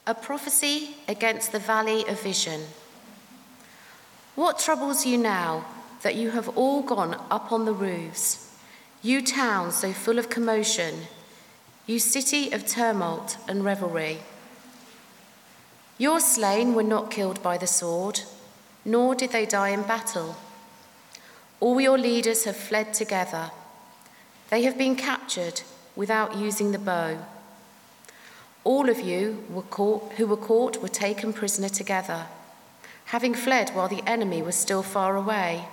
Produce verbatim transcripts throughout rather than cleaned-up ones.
A prophecy against the valley of vision. What troubles you now that you have all gone up on the roofs, you town so full of commotion, you city of tumult and revelry? Your slain were not killed by the sword, nor did they die in battle. All your leaders have fled together. They have been captured without using the bow. All of you were caught, who were caught were taken prisoner together, having fled while the enemy was still far away.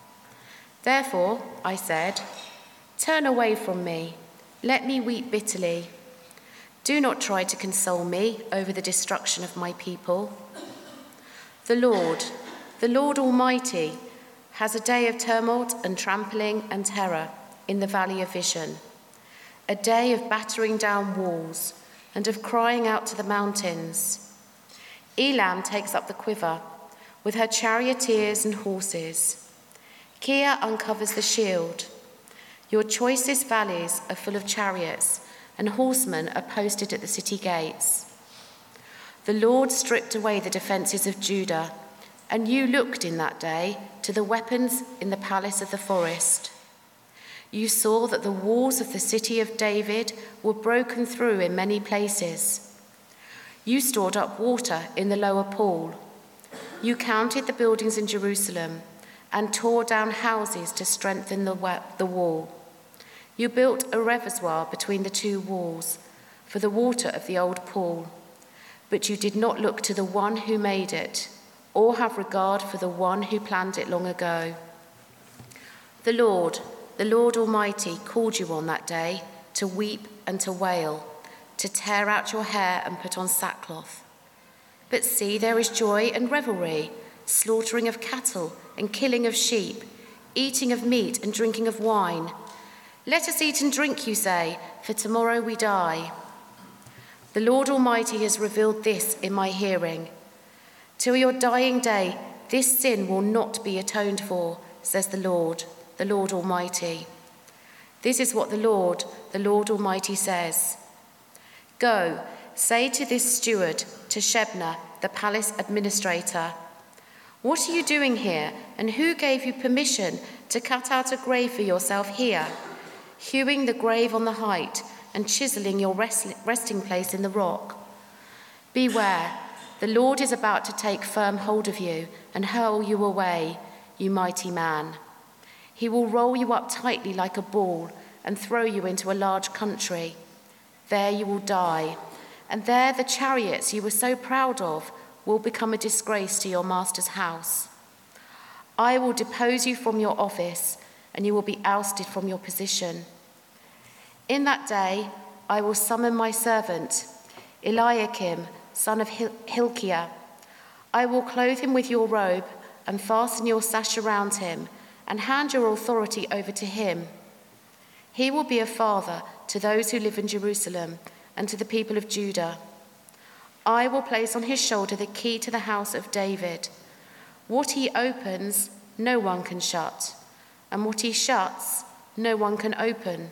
Therefore, I said, turn away from me, let me weep bitterly. Do not try to console me over the destruction of my people. The Lord, the Lord Almighty, has a day of tumult and trampling and terror in the valley of vision, a day of battering down walls and of crying out to the mountains. Elam takes up the quiver with her charioteers and horses. Kir uncovers the shield. Your choicest valleys are full of chariots, and horsemen are posted at the city gates. The Lord stripped away the defences of Judah, and you looked in that day to the weapons in the palace of the forest. You saw that the walls of the city of David were broken through in many places. You stored up water in the lower pool. You counted the buildings in Jerusalem and tore down houses to strengthen the, the wall. You built a reservoir between the two walls for the water of the old pool, but you did not look to the one who made it or have regard for the one who planned it long ago. The Lord, the Lord Almighty, called you on that day to weep and to wail, to tear out your hair and put on sackcloth. But see, there is joy and revelry, slaughtering of cattle and killing of sheep, eating of meat and drinking of wine. Let us eat and drink, you say, for tomorrow we die. The Lord Almighty has revealed this in my hearing. Till your dying day, this sin will not be atoned for, says the Lord, the Lord Almighty. This is what the Lord, the Lord Almighty says. Go, say to this steward, to Shebna, the palace administrator, what are you doing here, and who gave you permission to cut out a grave for yourself here, hewing the grave on the height and chiseling your rest- resting place in the rock? Beware, the Lord is about to take firm hold of you and hurl you away, you mighty man. He will roll you up tightly like a ball and throw you into a large country. There you will die, and there the chariots you were so proud of will become a disgrace to your master's house. I will depose you from your office, and you will be ousted from your position. In that day I will summon my servant, Eliakim, son of Hil- Hilkiah. I will clothe him with your robe and fasten your sash around him, and hand your authority over to him. He will be a father to those who live in Jerusalem and to the people of Judah. I will place on his shoulder the key to the house of David. What he opens, no one can shut, and what he shuts, no one can open.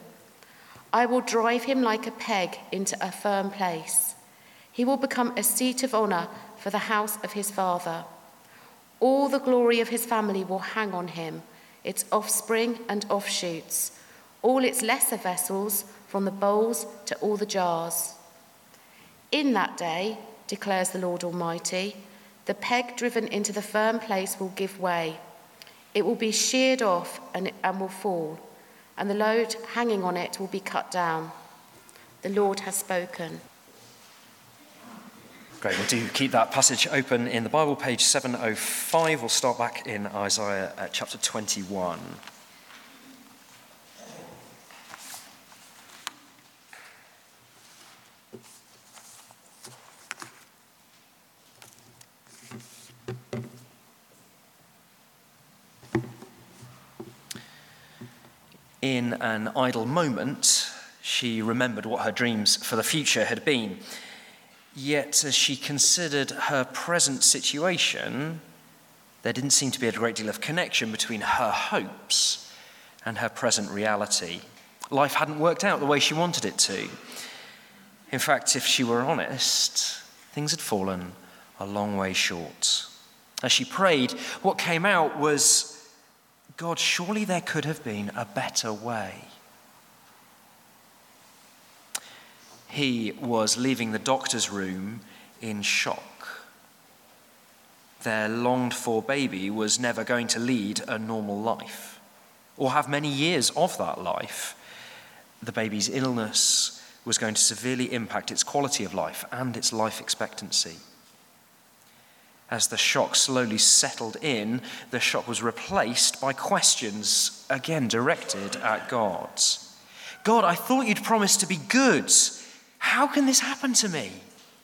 I will drive him like a peg into a firm place. He will become a seat of honor for the house of his father. All the glory of his family will hang on him, its offspring and offshoots, all its lesser vessels, from the bowls to all the jars. In that day, declares the Lord Almighty, the peg driven into the firm place will give way. It will be sheared off and, and will fall, and the load hanging on it will be cut down. The Lord has spoken. Great, we'll do keep that passage open in the Bible, page seven oh five. We'll start back in Isaiah uh, chapter twenty-one. In an idle moment, she remembered what her dreams for the future had been. Yet, as she considered her present situation, there didn't seem to be a great deal of connection between her hopes and her present reality. Life hadn't worked out the way she wanted it to. In fact, if she were honest, Things had fallen a long way short. As she prayed, what came out was, God, surely there could have been a better way. He was leaving the doctor's room in shock. Their longed-for baby was never going to lead a normal life or have many years of that life. The baby's illness was going to severely impact its quality of life and its life expectancy. As the shock slowly settled in, the shock was replaced by questions, again directed at God. God, I thought you'd promised to be good. How can this happen to me?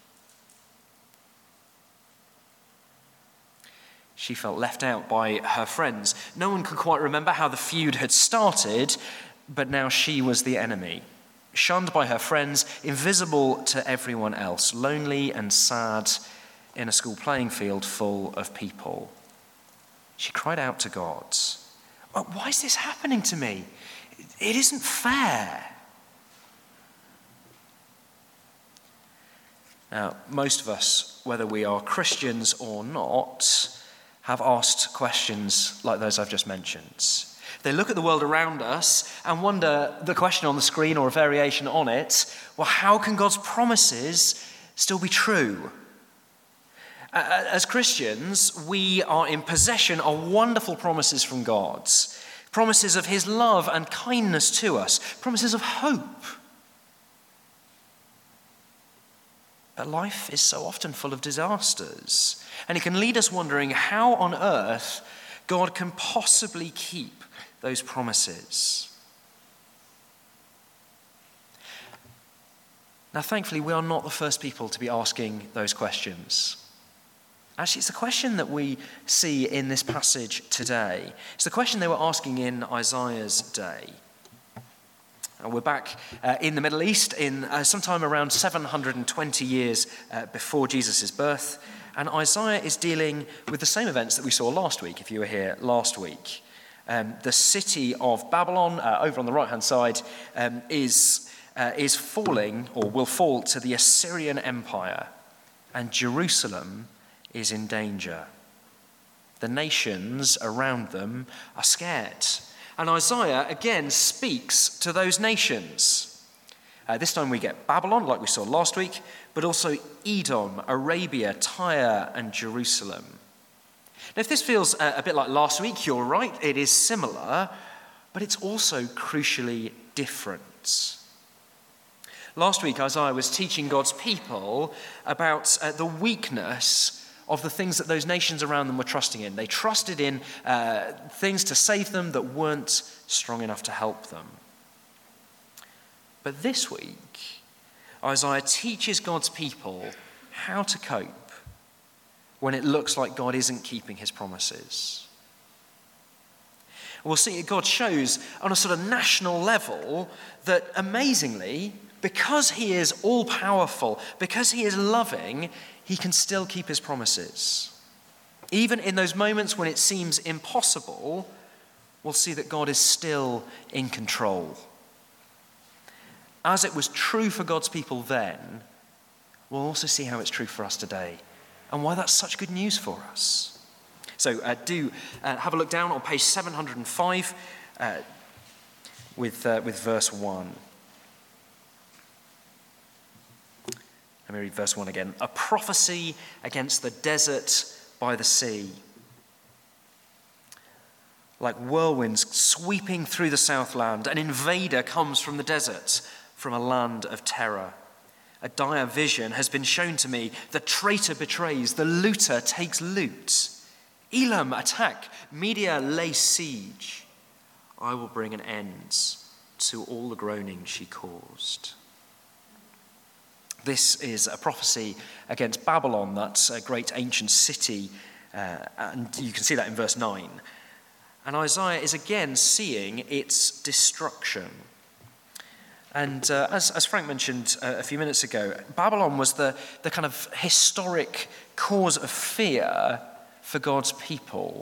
She felt left out by her friends. No one could quite remember how the feud had started, but now she was the enemy. Shunned by her friends, invisible to everyone else, lonely and sad in a school playing field full of people. She cried out to God, why is this happening to me? It isn't fair. Now, most of us, whether we are Christians or not, have asked questions like those I've just mentioned. They look at the world around us and wonder the question on the screen or a variation on it, well, how can God's promises still be true? As Christians, we are in possession of wonderful promises from God, promises of his love and kindness to us, promises of hope. But life is so often full of disasters, and it can lead us wondering how on earth God can possibly keep those promises. Now, thankfully, we are not the first people to be asking those questions. Actually, it's a question that we see in this passage today. It's the question they were asking in Isaiah's day. And we're back uh, in the Middle East in uh, sometime around seven hundred twenty years uh, before Jesus' birth. And Isaiah is dealing with the same events that we saw last week, if you were here last week. Um, the city of Babylon, uh, over on the right-hand side, um, is, uh, is falling, or will fall, to the Assyrian Empire. And Jerusalem is in danger. The nations around them are scared. And Isaiah again speaks to those nations. Uh, this time we get Babylon, like we saw last week, but also Edom, Arabia, Tyre, and Jerusalem. Now, if this feels a, a bit like last week, you're right, it is similar, but it's also crucially different. Last week, Isaiah was teaching God's people about uh, the weakness of the things that those nations around them were trusting in. They trusted in uh, things to save them that weren't strong enough to help them. But this week, Isaiah teaches God's people how to cope when it looks like God isn't keeping his promises. We'll see God shows on a sort of national level that amazingly, because he is all-powerful, because he is loving, he can still keep his promises. Even in those moments when it seems impossible, we'll see that God is still in control. As it was true for God's people then, we'll also see how it's true for us today and why that's such good news for us. So uh, do uh, have a look down on page seven hundred five uh, with, uh, with verse one. Let me read verse one again. A prophecy against the desert by the sea. Like whirlwinds sweeping through the southland, an invader comes from the desert, from a land of terror. A dire vision has been shown to me. The traitor betrays, the looter takes loot. Elam attack, Media lay siege. I will bring an end to all the groaning she caused. This is a prophecy against Babylon, that's a great ancient city, uh, and you can see that in verse nine. And Isaiah is again seeing its destruction. And uh, as, as Frank mentioned uh, a few minutes ago, Babylon was the, the kind of historic cause of fear for God's people.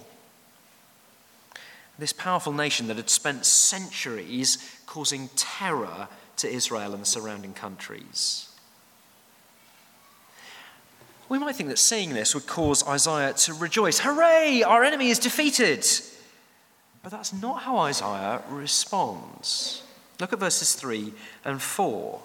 This powerful nation that had spent centuries causing terror to Israel and the surrounding countries. We might think that seeing this would cause Isaiah to rejoice. Hooray, our enemy is defeated. But that's not how Isaiah responds. Look at verses three and four.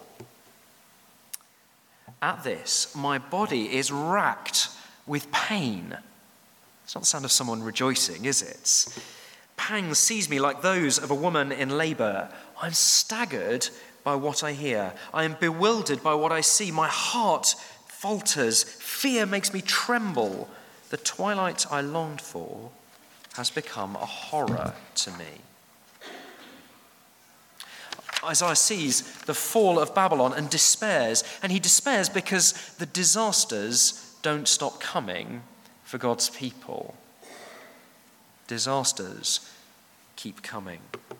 At this, my body is racked with pain. It's not the sound of someone rejoicing, is it? Pangs seize me like those of a woman in labor. I'm staggered by what I hear. I am bewildered by what I see. My heart falters. Fear makes me tremble. The twilight I longed for has become a horror to me. Isaiah sees the fall of Babylon and despairs. And he despairs because the disasters don't stop coming for God's people. Disasters keep coming.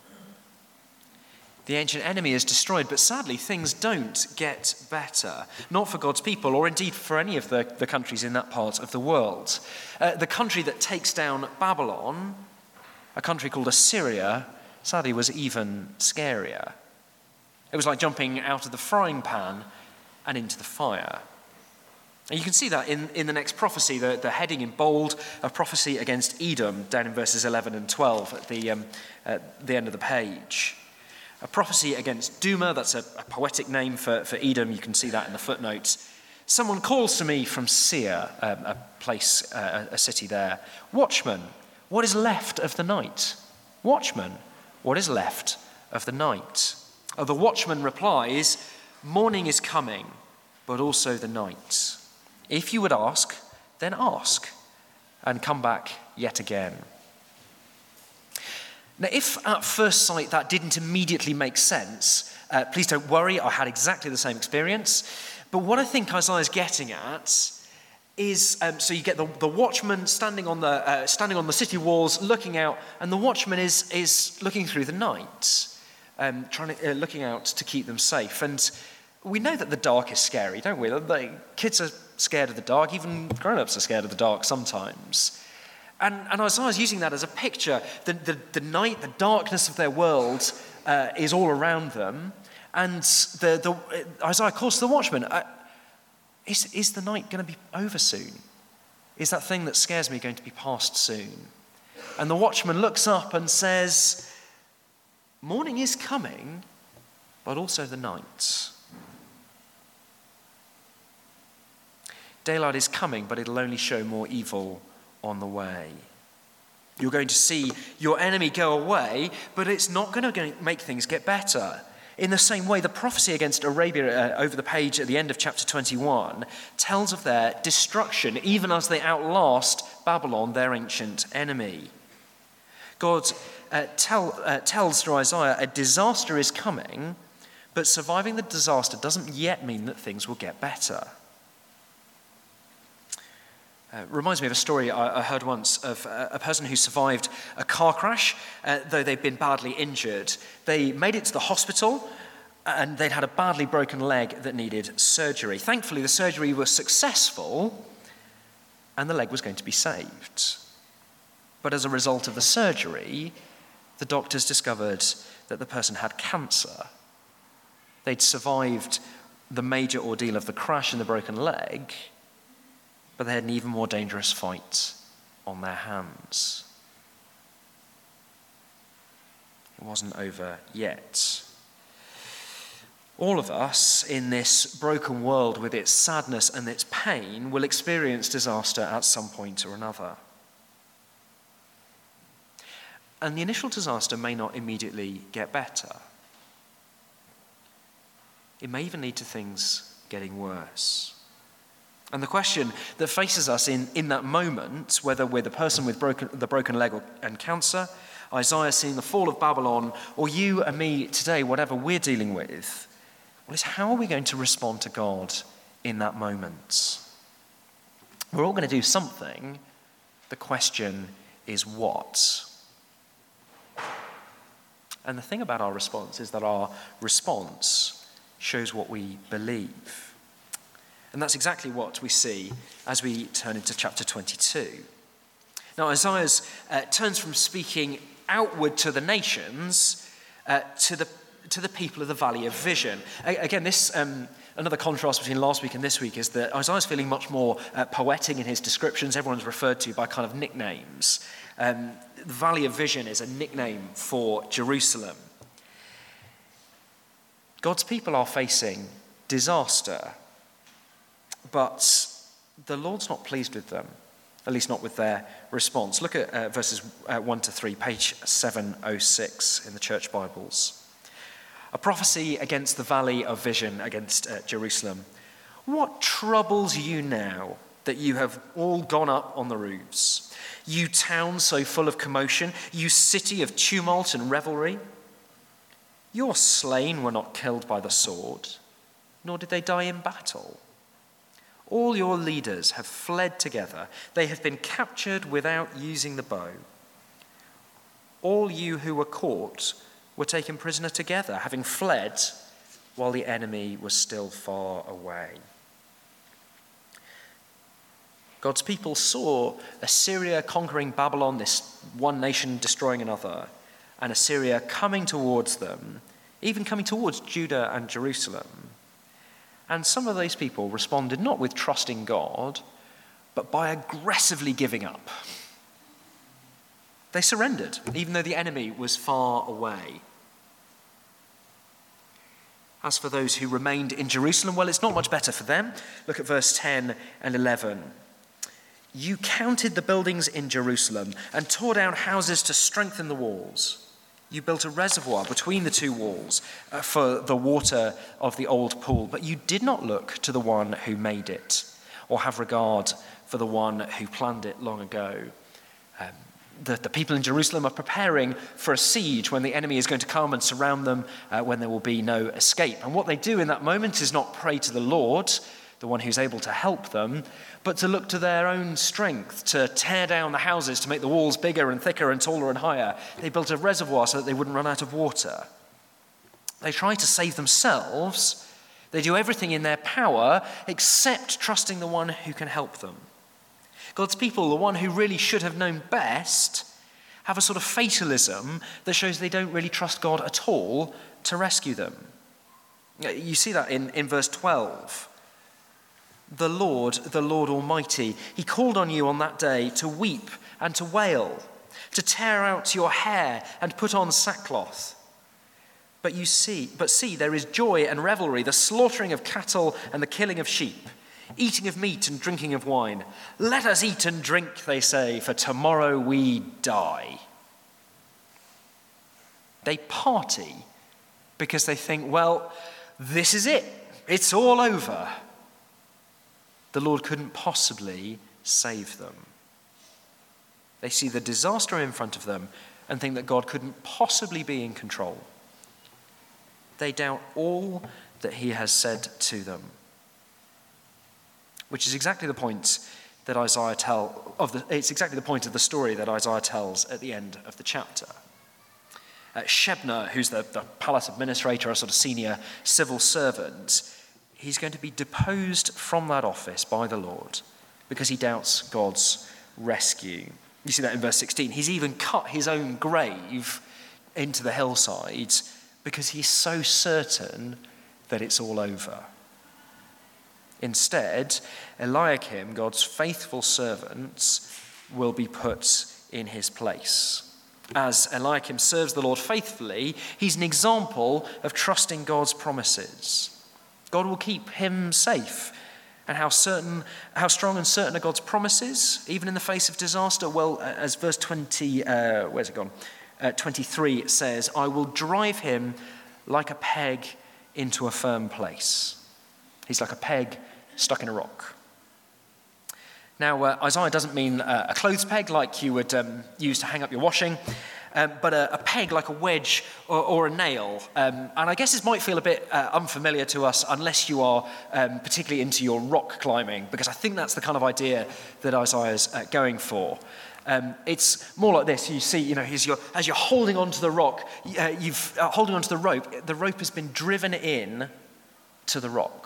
The ancient enemy is destroyed, but sadly things don't get better. Not for God's people, or indeed for any of the, the countries in that part of the world. Uh, the country that takes down Babylon, a country called Assyria, sadly was even scarier. It was like jumping out of the frying pan and into the fire. And you can see that in, in the next prophecy, the, the heading in bold, a prophecy against Edom, down in verses eleven and twelve at the, um, at the end of the page. A prophecy against Duma, that's a, a poetic name for, for Edom, you can see that in the footnotes. Someone calls to me from Seir, um, a place, uh, a city there. Watchman, what is left of the night? Watchman, what is left of the night? Oh, the watchman replies, morning is coming, but also the night. If you would ask, then ask, and come back yet again. Now, if at first sight that didn't immediately make sense, uh, please don't worry, I had exactly the same experience. But what I think Isaiah's getting at is, um, so you get the, the watchman standing on the uh, standing on the city walls, looking out, and the watchman is is looking through the night, um, trying to, uh, looking out to keep them safe. And we know that the dark is scary, don't we? The kids are scared of the dark, even grown-ups are scared of the dark sometimes. And, and Isaiah's using that as a picture. The, the, the night, the darkness of their world uh, is all around them. And the, the, Isaiah calls to the watchman, uh, is, is the night going to be over soon? Is that thing that scares me going to be past soon? And the watchman looks up and says, morning is coming, but also the night. Daylight is coming, but it'll only show more evil on the way. You're going to see your enemy go away, but it's not going to make things get better. In the same way, the prophecy against Arabia uh, over the page at the end of chapter twenty-one tells of their destruction, even as they outlast Babylon, their ancient enemy. God uh, tell, uh, tells through Isaiah a disaster is coming, but surviving the disaster doesn't yet mean that things will get better. Uh, reminds me of a story I, I heard once of a, a person who survived a car crash, uh, though they'd been badly injured. They made it to the hospital, and they'd had a badly broken leg that needed surgery. Thankfully, the surgery was successful, and the leg was going to be saved. But as a result of the surgery, the doctors discovered that the person had cancer. They'd survived the major ordeal of the crash and the broken leg, but they had an even more dangerous fight on their hands. It wasn't over yet. All of us in this broken world with its sadness and its pain will experience disaster at some point or another. And the initial disaster may not immediately get better. It may even lead to things getting worse. And the question that faces us in, in that moment, whether we're the person with broken, the broken leg or, and cancer, Isaiah seeing the fall of Babylon, or you and me today, whatever we're dealing with, well, is how are we going to respond to God in that moment? We're all going to do something. The question is what? And the thing about our response is that our response shows what we believe. And that's exactly what we see as we turn into chapter twenty-two. Now, Isaiah uh, turns from speaking outward to the nations uh, to the to the people of the Valley of Vision. A- again, this um, another contrast between last week and this week is that Isaiah's feeling much more uh, poetic in his descriptions. Everyone's referred to by kind of nicknames. Um, the Valley of Vision is a nickname for Jerusalem. God's people are facing disaster, but the Lord's not pleased with them, at least not with their response. Look at uh, verses uh, one to three, page seven oh six in the church Bibles. A prophecy against the Valley of Vision, against uh, Jerusalem. What troubles you now that you have all gone up on the roofs? You town so full of commotion, you city of tumult and revelry? Your slain were not killed by the sword, nor did they die in battle. All your leaders have fled together. They have been captured without using the bow. All you who were caught were taken prisoner together, having fled while the enemy was still far away. God's people saw Assyria conquering Babylon, this one nation destroying another, and Assyria coming towards them, even coming towards Judah and Jerusalem. And some of those people responded not with trusting God, but by aggressively giving up. They surrendered, even though the enemy was far away. As for those who remained in Jerusalem, well, it's not much better for them. Look at verse ten and eleven. You counted the buildings in Jerusalem and tore down houses to strengthen the walls. You built a reservoir between the two walls uh, for the water of the old pool, but you did not look to the one who made it or have regard for the one who planned it long ago. Um, the, the people in Jerusalem are preparing for a siege when the enemy is going to come and surround them, uh, when there will be no escape. And what they do in that moment is not pray to the Lord, the one who's able to help them, but to look to their own strength, to tear down the houses, to make the walls bigger and thicker and taller and higher. They built a reservoir so that they wouldn't run out of water. They try to save themselves. They do everything in their power except trusting the one who can help them. God's people, the one who really should have known best, have a sort of fatalism that shows they don't really trust God at all to rescue them. You see that in, in verse twelve. The Lord, the Lord Almighty, he called on you on that day to weep and to wail, to tear out your hair and put on sackcloth. But you see, but see, there is joy and revelry, the slaughtering of cattle and the killing of sheep, eating of meat and drinking of wine. Let us eat and drink, they say, for tomorrow we die. They party because they think, well, this is it. It's all over. The Lord couldn't possibly save them. They see the disaster in front of them and think that God couldn't possibly be in control. They doubt all that he has said to them, which is exactly the point that Isaiah tell of the. It's exactly the point of the story that Isaiah tells at the end of the chapter. Uh, Shebna, who's the, the palace administrator, a sort of senior civil servant, he's going to be deposed from that office by the Lord because he doubts God's rescue. You see that in verse sixteen. He's even cut his own grave into the hillside because he's so certain that it's all over. Instead, Eliakim, God's faithful servant, will be put in his place. As Eliakim serves the Lord faithfully, he's an example of trusting God's promises. God will keep him safe. And how certain, how strong and certain are God's promises, even in the face of disaster? Well, as verse twenty, uh, where's it gone? Uh, twenty-three says, I will drive him like a peg into a firm place. He's like a peg stuck in a rock. Now, uh, Isaiah doesn't mean uh, a clothes peg like you would um, use to hang up your washing. Um, but a, a peg like a wedge or, or a nail. Um, and I guess this might feel a bit uh, unfamiliar to us unless you are um, particularly into your rock climbing, because I think that's the kind of idea that Isaiah's uh, going for. Um, it's more like this. You see, you know, as you're, as you're holding onto the rock, uh, you've uh, holding onto the rope, the rope has been driven in to the rock.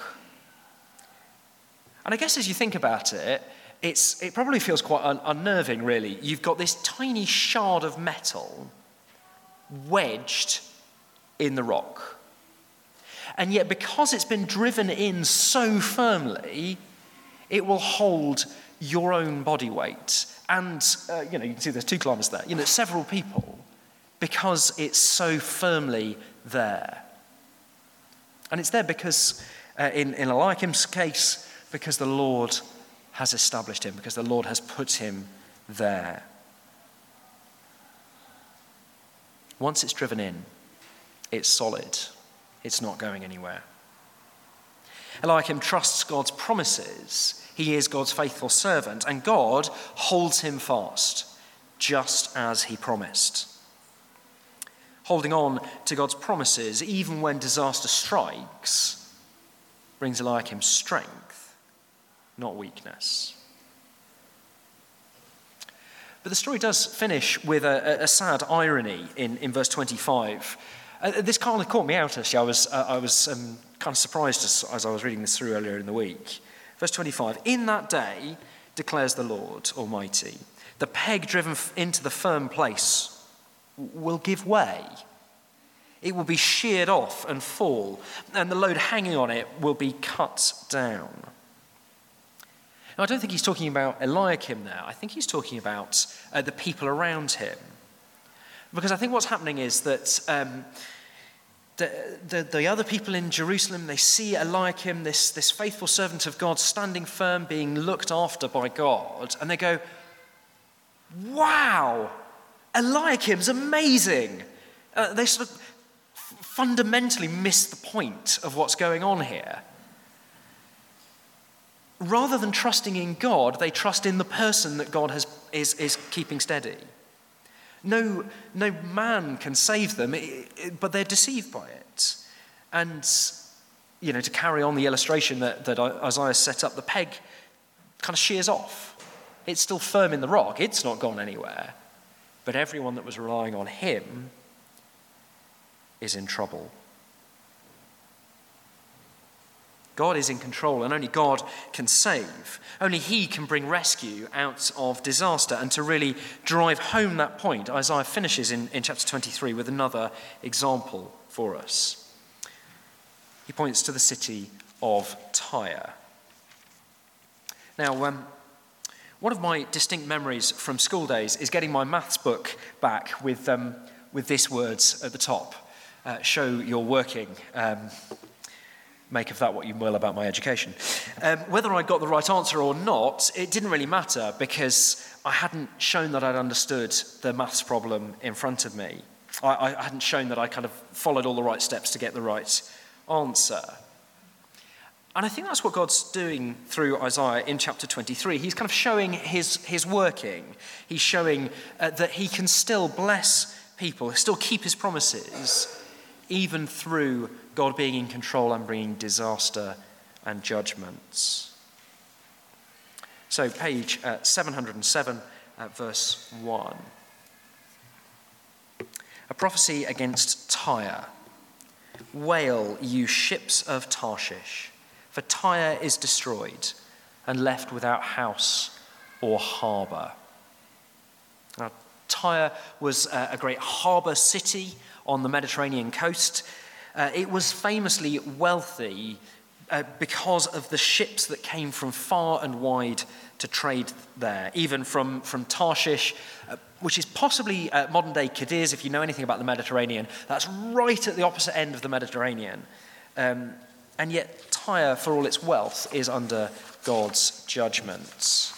And I guess as you think about it, It's, it probably feels quite un- unnerving, really. You've got this tiny shard of metal wedged in the rock. And yet, because it's been driven in so firmly, it will hold your own body weight. And, uh, you know, you can see there's two climbers there, you know, several people, because it's so firmly there. And it's there because, uh, in, in Eliakim's case, because the Lord has established him, because the Lord has put him there. Once it's driven in, it's solid. It's not going anywhere. Eliakim trusts God's promises. He is God's faithful servant, and God holds him fast, just as he promised. Holding on to God's promises, even when disaster strikes, brings Eliakim strength, not weakness. But the story does finish with a, a sad irony in, in verse twenty-five. Uh, this kind of caught me out, actually. I was, uh, I was um, kind of surprised as, as I was reading this through earlier in the week. Verse twenty-five, in that day, declares the Lord Almighty, the peg driven f- into the firm place will give way. It will be sheared off and fall, and the load hanging on it will be cut down. Now, I don't think he's talking about Eliakim there. I think he's talking about uh, the people around him. Because I think what's happening is that um, the, the, the other people in Jerusalem, they see Eliakim, this, this faithful servant of God, standing firm, being looked after by God, and they go, wow, Eliakim's amazing. Uh, they sort of fundamentally miss the point of what's going on here. Rather than trusting in God, they trust in the person that God has, is, is keeping steady. No, no man can save them, but they're deceived by it. And, you know, to carry on the illustration that, that Isaiah set up, the peg kind of shears off. It's still firm in the rock. It's not gone anywhere. But everyone that was relying on him is in trouble. God is in control, and only God can save. Only he can bring rescue out of disaster. And to really drive home that point, Isaiah finishes in, in chapter twenty-three with another example for us. He points to the city of Tyre. Now, um, one of my distinct memories from school days is getting my maths book back with, um, with these words at the top. Uh, show you're working. Um, Make of that what you will about my education. Um, whether I got the right answer or not, it didn't really matter because I hadn't shown that I'd understood the maths problem in front of me. I, I hadn't shown that I kind of followed all the right steps to get the right answer. And I think that's what God's doing through Isaiah in chapter twenty-three. He's kind of showing his, his working. He's showing uh, that he can still bless people, still keep his promises, even through God being in control and bringing disaster and judgments. So page uh, seven hundred seven, uh, verse one. A prophecy against Tyre. Wail, you ships of Tarshish, for Tyre is destroyed and left without house or harbour. Now, Tyre was uh, a great harbour city on the Mediterranean coast. Uh, it was famously wealthy uh, because of the ships that came from far and wide to trade there, even from, from Tarshish, uh, which is possibly uh, modern-day Cadiz, if you know anything about the Mediterranean. That's right at the opposite end of the Mediterranean. Um, and yet Tyre, for all its wealth, is under God's judgments.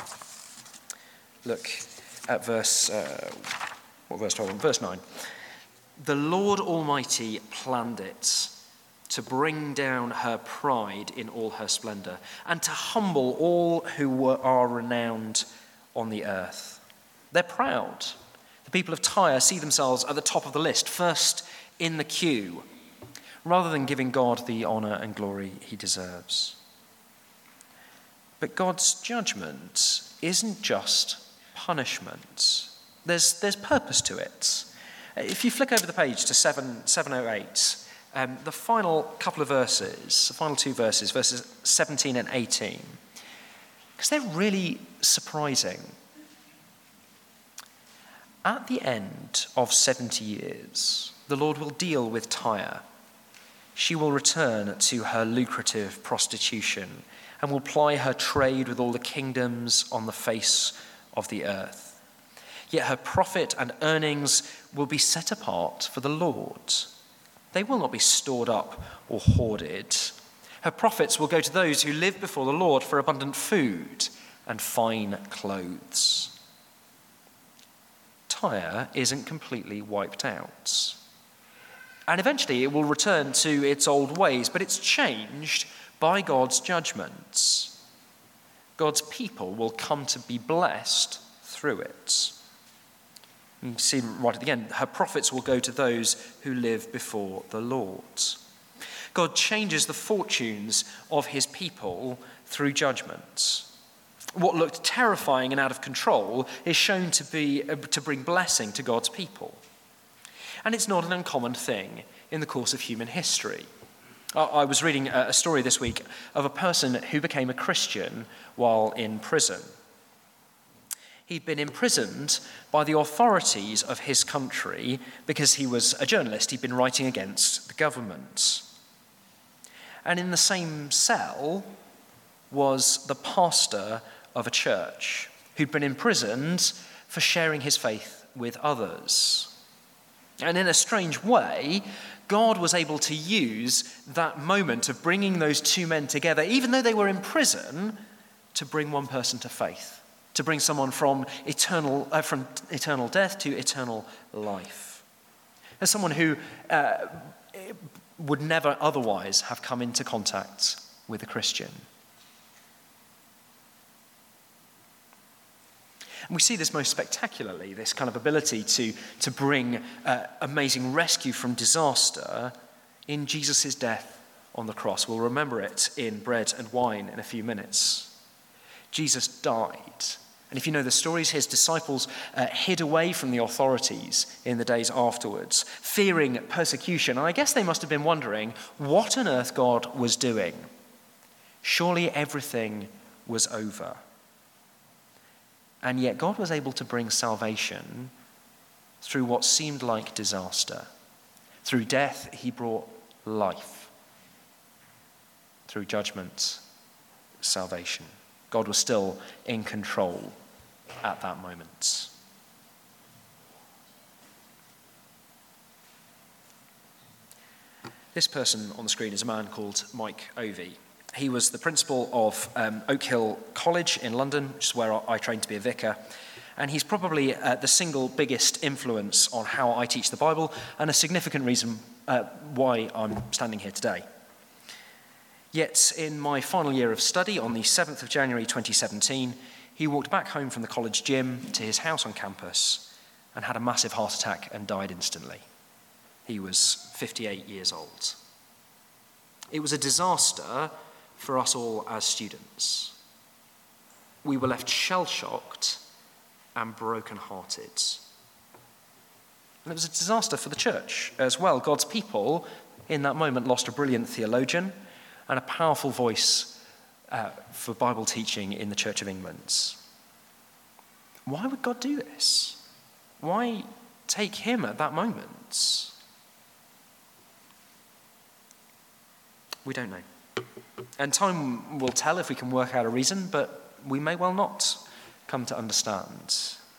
Look at verse, uh, what verse twelve? Verse nine. The Lord Almighty planned it to bring down her pride in all her splendor and to humble all who were, are renowned on the earth. They're proud. The people of Tyre see themselves at the top of the list, first in the queue, rather than giving God the honor and glory he deserves. But God's judgment isn't just punishment. There's, there's purpose to it. If you flick over the page to seven oh eight, um, the final couple of verses, the final two verses, verses seventeen and eighteen, because they're really surprising. At the end of seventy years, the Lord will deal with Tyre. she will return to her lucrative prostitution and will ply her trade with all the kingdoms on the face of the earth. Yet her profit and earnings will be set apart for the Lord. They will not be stored up or hoarded. Her profits will go to those who live before the Lord for abundant food and fine clothes. Tyre isn't completely wiped out. And eventually it will return to its old ways, but it's changed by God's judgments. God's people will come to be blessed through it. You can see right at the end, her profits will go to those who live before the Lord. God changes the fortunes of his people through judgment. What looked terrifying and out of control is shown to be to bring blessing to God's people. And it's not an uncommon thing in the course of human history. I was reading a story this week of a person who became a Christian while in prison. He'd been imprisoned by the authorities of his country because he was a journalist. He'd been writing against the government. And in the same cell was the pastor of a church who'd been imprisoned for sharing his faith with others. And in a strange way, God was able to use that moment of bringing those two men together, even though they were in prison, to bring one person to faith, to bring someone from eternal uh, from eternal death to eternal life. As someone who uh, would never otherwise have come into contact with a Christian. And we see this most spectacularly, this kind of ability to, to bring uh, amazing rescue from disaster in Jesus' death on the cross. We'll remember it in bread and wine in a few minutes. Jesus died. And if you know the stories, his disciples uh, hid away from the authorities in the days afterwards, fearing persecution. And I guess they must have been wondering what on earth God was doing. Surely everything was over. And yet God was able to bring salvation through what seemed like disaster. Through death, he brought life. Through judgment, salvation. God was still in control at that moment. This person on the screen is a man called Mike Ovey. He was the principal of um, Oak Hill College in London, which is where I trained to be a vicar. And he's probably uh, the single biggest influence on how I teach the Bible and a significant reason uh, why I'm standing here today. Yet in my final year of study on the seventh of January twenty seventeen, he walked back home from the college gym to his house on campus and had a massive heart attack and died instantly. He was fifty-eight years old. It was a disaster for us all as students. We were left shell-shocked and broken-hearted. And it was a disaster for the church as well. God's people in that moment lost a brilliant theologian and a powerful voice uh, for Bible teaching in the Church of England. Why would God do this? Why take him at that moment? We don't know. And time will tell if we can work out a reason, but we may well not come to understand.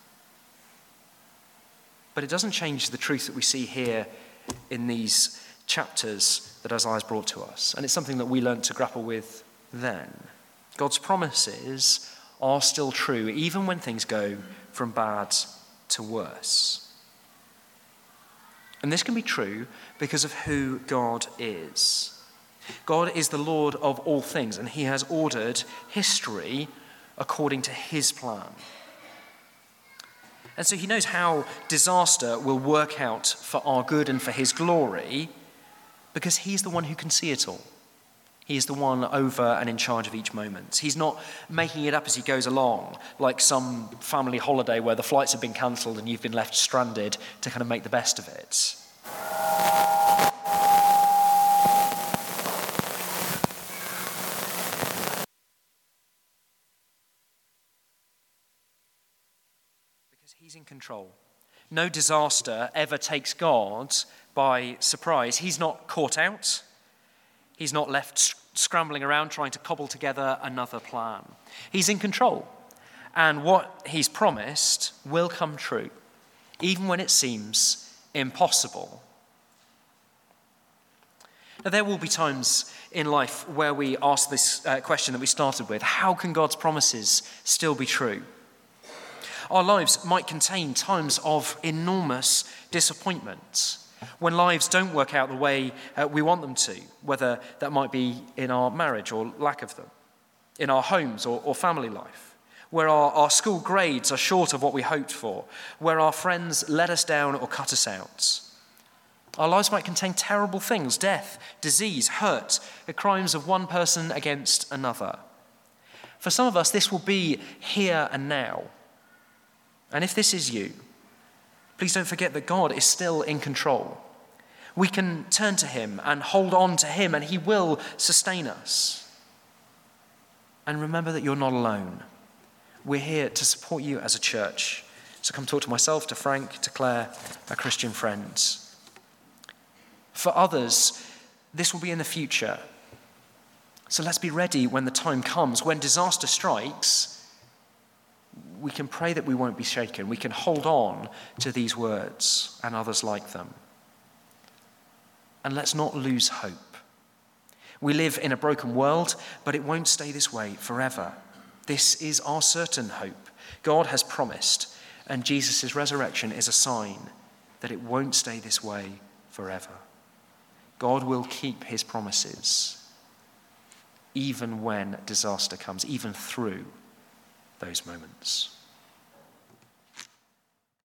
But it doesn't change the truth that we see here in these chapters that Isaiah's brought to us. And it's something that we learned to grapple with then. God's promises are still true, even when things go from bad to worse. And this can be true because of who God is. God is the Lord of all things, and he has ordered history according to his plan. And so he knows how disaster will work out for our good and for his glory, because he's the one who can see it all. He is the one over and in charge of each moment. He's not making it up as he goes along, like some family holiday where the flights have been cancelled and you've been left stranded to kind of make the best of it. He's in control. No disaster ever takes God by surprise. He's not caught out. He's not left sc- scrambling around trying to cobble together another plan. He's in control, and what he's promised will come true, even when it seems impossible. Now, there will be times in life where we ask this uh, question that we started with: how can God's promises still be true? Our lives might contain times of enormous disappointment, when lives don't work out the way uh, we want them to, whether that might be in our marriage or lack of them, in our homes or, or family life, where our, our school grades are short of what we hoped for, where our friends let us down or cut us out. Our lives might contain terrible things: death, disease, hurt, the crimes of one person against another. For some of us, this will be here and now. And if this is you, please don't forget that God is still in control. We can turn to him and hold on to him, and he will sustain us. And remember that you're not alone. We're here to support you as a church. So come talk to myself, to Frank, to Claire, our Christian friends. For others, this will be in the future. So let's be ready when the time comes. When disaster strikes, we can pray that we won't be shaken. We can hold on to these words and others like them. And let's not lose hope. We live in a broken world, but it won't stay this way forever. This is our certain hope. God has promised, and Jesus' resurrection is a sign that it won't stay this way forever. God will keep his promises, even when disaster comes, even through those moments.